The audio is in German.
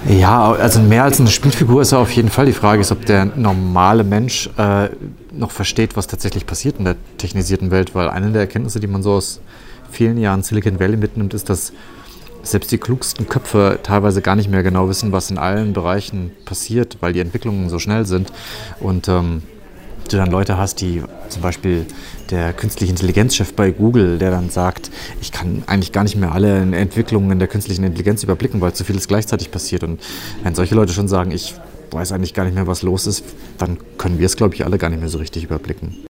Ja, also mehr als eine Spielfigur ist er auf jeden Fall. Die Frage ist, ob der normale Mensch noch versteht, was tatsächlich passiert in der technisierten Welt. Weil eine der Erkenntnisse, die man so aus vielen Jahren Silicon Valley mitnimmt, ist, dass selbst die klugsten Köpfe teilweise gar nicht mehr genau wissen, was in allen Bereichen passiert, weil die Entwicklungen so schnell sind. Und du dann Leute hast, die zum Beispiel der künstliche Intelligenzchef bei Google, der dann sagt, ich kann eigentlich gar nicht mehr alle Entwicklungen in der künstlichen Intelligenz überblicken, weil zu vieles gleichzeitig passiert. Und wenn solche Leute schon sagen, ich weiß eigentlich gar nicht mehr, was los ist, dann können wir es, glaube ich, alle gar nicht mehr so richtig überblicken.